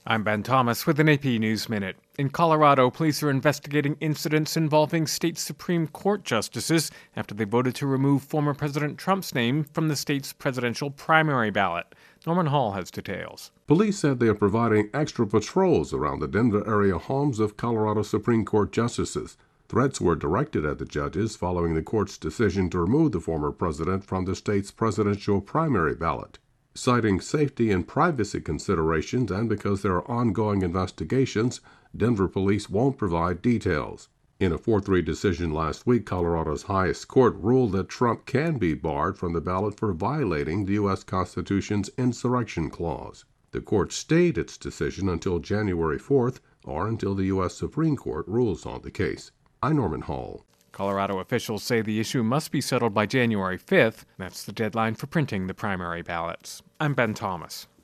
I'm Ben Thomas with an AP News Minute. In Colorado, police are investigating incidents involving state Supreme Court justices after they voted to remove former President Trump's name from the state's presidential primary ballot. Norman Hall has details. Police said they are providing extra patrols around the Denver area homes of Colorado Supreme Court justices. Threats were directed at the judges following the court's decision to remove the former president from the state's presidential primary ballot. Citing safety and privacy considerations and because there are ongoing investigations, Denver police won't provide details. In a 4-3 decision last week, Colorado's highest court ruled that Trump can be barred from the ballot for violating the U.S. Constitution's insurrection clause. The court stayed its decision until January 4th or until the U.S. Supreme Court rules on the case. I'm Norman Hall. Colorado officials say the issue must be settled by January 5th. That's the deadline for printing the primary ballots. I'm Ben Thomas.